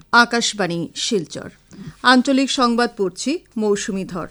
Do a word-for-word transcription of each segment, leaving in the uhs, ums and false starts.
আকাশবাণী শিলচর আঞ্চলিক সংবাদ পড়ছি মৌসুমী ধর।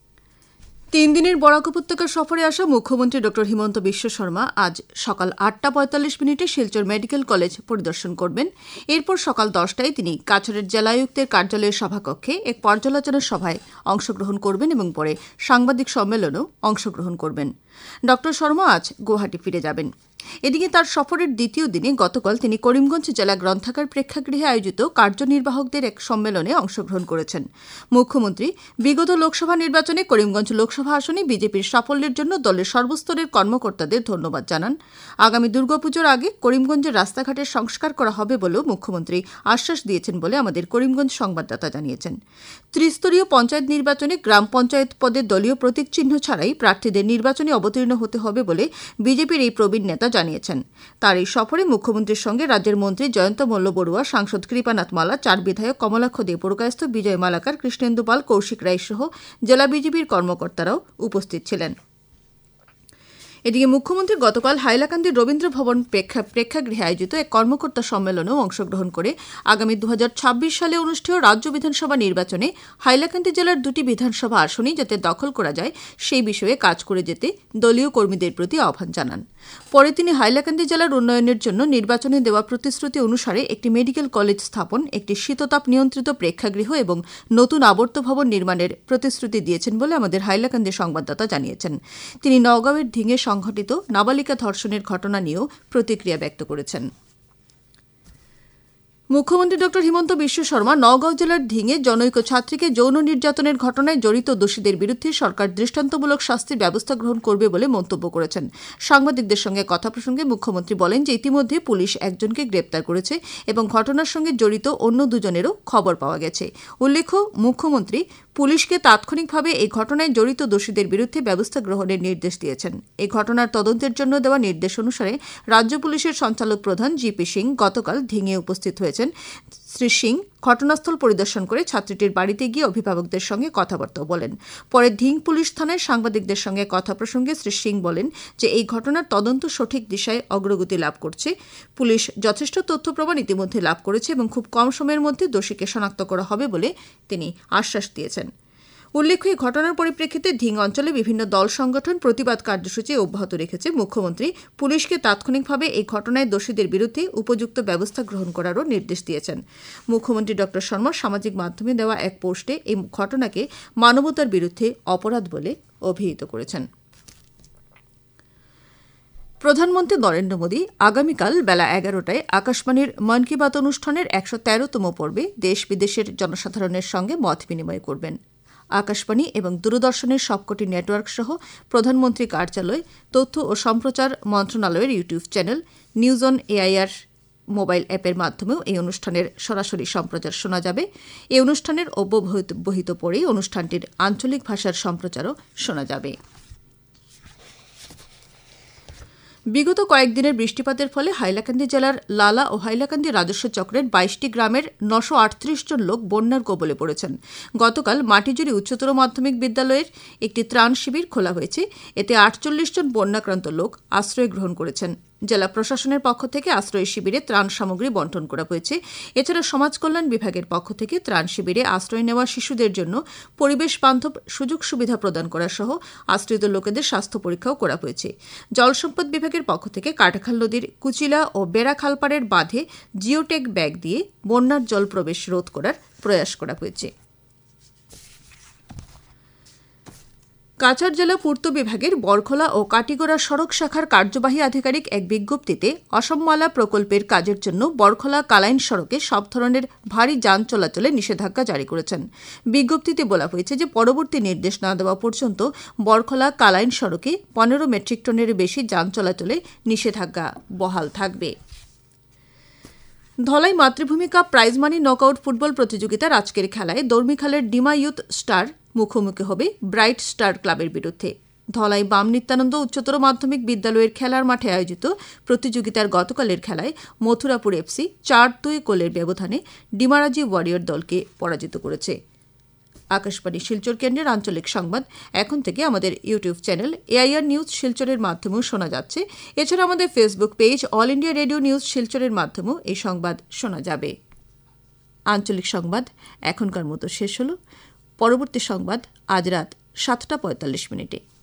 তিন দিনের বরাক উপত্যকা সফরে আসা মুখ্যমন্ত্রী ড হিমন্ত বিশ্ব শর্মা আজ সকাল আটটা পঁয়তাল্লিশ মিনিটে শিলচর মেডিকেল কলেজ পরিদর্শন করবেন। এরপর সকাল দশটায় তিনি কাছাড়ের জেলায়ুক্তের কার্যালয়ের সভাকক্ষে এক পর্যালোচনা সভায় অংশগ্রহণ করবেন এবং পরে সাংবাদিক সম্মেলনেও অংশগ্রহণ করবেন। ড শর্মা আজ গুয়াহাটি ফিরে যাবেন। এদিকে তার সফরের দ্বিতীয় দিনে গতকাল তিনি করিমগঞ্জ জেলা গ্রন্থাগার প্রেক্ষাগৃহে আয়োজিত কার্যনির্বাহকদের এক সম্মেলনে অংশগ্রহণ করেছেন। মুখ্যমন্ত্রী বিগত লোকসভা নির্বাচনে করিমগঞ্জ লোকসভা আসনে বিজেপির সাফল্যের জন্য দলের সর্বস্তরের কর্মকর্তাদের ধন্যবাদ জানান। আগামী দুর্গাপুজোর আগে করিমগঞ্জের রাস্তাঘাটের সংস্কার করা হবে বলেও মুখ্যমন্ত্রী আশ্বাস দিয়েছেন বলে আমাদের করিমগঞ্জ সংবাদদাতা জানিয়েছেন। ত্রিস্তরীয় পঞ্চায়েত নির্বাচনে গ্রাম পঞ্চায়েত পদে দলীয় প্রতীক চিহ্ন ছাড়াই প্রার্থীদের নির্বাচনে অবতীর্ণ হতে হবে বলে বিজেপির এই প্রবীণ নেতা জানিয়েছেন। তার এই সফরে মুখ্যমন্ত্রীর সঙ্গে রাজ্যের মন্ত্রী জয়ন্ত মল্ল বড়ুয়া, সাংসদ কৃপানাথ মালা, চার বিধায়ক কমলাক্ষ দে পুরকায়স্থ, বিজয় মালাকার, কৃষ্ণেন্দু পাল, কৌশিক রায় সহ জেলা বিজেপির কর্মকর্তারাও উপস্থিত ছিলেন। এদিকে মুখ্যমন্ত্রী গতকাল হাইলাকান্দির রবীন্দ্র ভবন প্রেক্ষাগৃহে আয়োজিত এক কর্মকর্তা সম্মেলনেও অংশগ্রহণ করে আগামী দু হাজার ছাব্বিশ সালে অনুষ্ঠেয় রাজ্য বিধানসভা নির্বাচনে হাইলাকান্দি জেলার দুটি বিধানসভা আসনই যাতে দখল করা যায় সেই বিষয়ে কাজ করে যেতে দলীয় কর্মীদের প্রতি আহ্বান জানান। পরে তিনি হাইলাকান্দি জেলার উন্নয়নের জন্য নির্বাচনে দেওয়া প্রতিশ্রুতি অনুসারে একটি মেডিকেল কলেজ স্থাপন, একটি শীততাপ নিয়ন্ত্রিত প্রেক্ষাগৃহ এবং নতুন আবর্ত ভবন নির্মাণের প্রতিশ্রুতি দিয়েছেন বলে আমাদের হাইলাকান্দি সংবাদদাতা জানিয়েছেন। তিনি নওগাঁওয়ের ঢিঙে সংঘটিত নাবালিকা ধর্ষণের ঘটনা নিয়েও প্রতিক্রিয়া ব্যক্ত করেছেন। মুখ্যমন্ত্রী ড হিমন্ত বিশ্ব শর্মা নওগাঁও জেলার ঢিঙে জনৈক ছাত্রীকে যৌন নির্যাতনের ঘটনায় জড়িত দোষীদের বিরুদ্ধে সরকার দৃষ্টান্তমূলক শাস্তির ব্যবস্থা গ্রহণ করবে বলে মন্তব্য করেছেন। সাংবাদিকদের সঙ্গে কথা প্রসঙ্গে মুখ্যমন্ত্রী বলেন যে ইতিমধ্যে পুলিশ একজনকে গ্রেপ্তার করেছে এবং ঘটনার সঙ্গে জড়িত অন্য দুজনেরও খবর পাওয়া গেছে। উল্লেখ্য, মুখ্যমন্ত্রী পুলিশকে তাৎক্ষণিকভাবে এই ঘটনায় জড়িত দোষীদের বিরুদ্ধে ব্যবস্থা গ্রহণের নির্দেশ দিয়েছেন। এই ঘটনার তদন্তের জন্য দেওয়া নির্দেশ অনুসারে রাজ্য পুলিশের সঞ্চালক প্রধান জিপি সিং গতকাল ঢিঙে উপস্থিত হয়েছেন। শ্রী সিং ঘটনাস্থল পরিদর্শন করে ছাত্রীটির বাড়িতে গিয়ে অভিভাবকদের সঙ্গে কথাবার্তা বলেন। পরে ঢিং পুলিশ থানায় সাংবাদিকদের সঙ্গে কথা প্রসঙ্গে শ্রী সিং বলেন যে এই ঘটনার তদন্ত সঠিক দিশায় অগ্রগতি লাভ করছে। পুলিশ যথেষ্ট তথ্য প্রমাণ ইতিমধ্যে লাভ করেছে এবং খুব কম সময়ের মধ্যে দোষীকে শনাক্ত করা হবে বলে তিনি আশ্বাস দিয়েছেন। উল্লেখ্য, এই ঘটনার পরিপ্রেক্ষিতে ঢিং অঞ্চলে বিভিন্ন দল সংগঠন প্রতিবাদ কার্যসূচি অব্যাহত রেখেছে। মুখ্যমন্ত্রী পুলিশকে তাৎক্ষণিকভাবে এই ঘটনায় দোষীদের বিরুদ্ধে উপযুক্ত ব্যবস্থা গ্রহণ করারও নির্দেশ দিয়েছেন। মুখ্যমন্ত্রী ড শর্মা সামাজিক মাধ্যমে দেওয়া এক পোস্টে এই ঘটনাকে মানবতার বিরুদ্ধে অপরাধ বলে অভিহিত করেছেন। প্রধানমন্ত্রী নরেন্দ্র মোদী আগামীকাল বেলা এগারোটায় আকাশবাণীর মন কি বাত অনুষ্ঠানের একশো তেরোতম পর্বে দেশ বিদেশের জনসাধারণের সঙ্গে মত বিনিময় করবেন। আকাশবাণী এবং দূরদর্শনের সবকটি নেটওয়ার্ক সহ প্রধানমন্ত্রী কার্যালয়, তথ্য ও সম্প্রচার মন্ত্রণালয়ের YouTube channel, news on AIR mobile অ্যাপের মাধ্যমেও এই অনুষ্ঠানের সরাসরি সম্প্রচার শোনা যাবে। এই অনুষ্ঠানের অব্যবহিত পরেই অনুষ্ঠানটির আঞ্চলিক ভাষার সম্প্রচারও শোনা যাবে। বিগত কয়েকদিনের বৃষ্টিপাতের ফলে হাইলাকান্দি জেলার লালা ও হাইলাকান্দি রাজস্ব চক্রের বাইশটি গ্রামের নশো আটত্রিশ জন লোক বন্যার কবলে পড়েছেন। গতকাল মাটিজুড়ি উচ্চতর মাধ্যমিক বিদ্যালয়ের একটি ত্রাণ শিবির খোলা হয়েছে। এতে আটচল্লিশ জন বন্যাক্রান্ত লোক আশ্রয় গ্রহণ করেছেন। জেলা প্রশাসনের পক্ষ থেকে আশ্রয় শিবিরে ত্রাণ সামগ্রী বণ্টন করা হয়েছে। এছাড়া সমাজ কল্যাণ বিভাগের পক্ষ থেকে ত্রাণ শিবিরে আশ্রয় নেওয়া শিশুদের জন্য পরিবেশ বান্ধব সুযোগ সুবিধা প্রদান করা সহ আশ্রিত লোকেদের স্বাস্থ্য পরীক্ষাও করা হয়েছে। জলসম্পদ বিভাগের পক্ষ থেকে কাটাখাল নদীর কুচিলা ও বেড়া খালপাড়ের বাঁধে জিওটেক ব্যাগ দিয়ে বন্যার জল প্রবেশ রোধ করার প্রয়াস করা হয়েছে। কাছাড় জেলা পূর্ত বিভাগের বরখোলা ও কাটিগড়া সড়ক শাখার কার্যবাহী আধিকারিক এক বিজ্ঞপ্তিতে অসমমালা প্রকল্পের কাজের জন্য বরখোলা কালাইন সড়কে সব ধরনের ভারী যান চলাচলে নিষেধাজ্ঞা জারি করেছেন। বিজ্ঞপ্তিতে বলা হয়েছে যে পরবর্তী নির্দেশ না দেওয়া পর্যন্ত বরখোলা কালাইন সড়কে পনেরো মেট্রিক টনের বেশি যান চলাচলে নিষেধাজ্ঞা বহাল থাকবে। Dhalai Matribhumi cup prize money knockout football প্রতিযোগিতার আজকের খেলায় দর্মিখালের ডিমা ইউথ স্টার মুখোমুখি হবে ব্রাইট স্টার ক্লাবের বিরুদ্ধে। ধলাই বাম নিত্যানন্দ উচ্চতর মাধ্যমিক বিদ্যালয়ের খেলার মাঠে আয়োজিত প্রতিযোগিতার গতকালের খেলায় মথুরাপুর এফসি চার দুই গোলের ব্যবধানে ডিমারাজি ওয়ারিয়র দলকে পরাজিত করেছে। আকাশবাণী শিলচর কেন্দ্রের আঞ্চলিক সংবাদ এখন থেকে আমাদের ইউটিউব চ্যানেল এআইআর নিউজ শিলচরের মাধ্যমেও শোনা যাচ্ছে। এছাড়া আমাদের Facebook page all India radio news শিলচরের মাধ্যমেও এই সংবাদ শোনা যাবে। আঞ্চলিক সংবাদ এখনকার মতো শেষ হলো। পরবর্তী সংবাদ আজ রাত সাতটা পঁয়তাল্লিশ মিনিটে।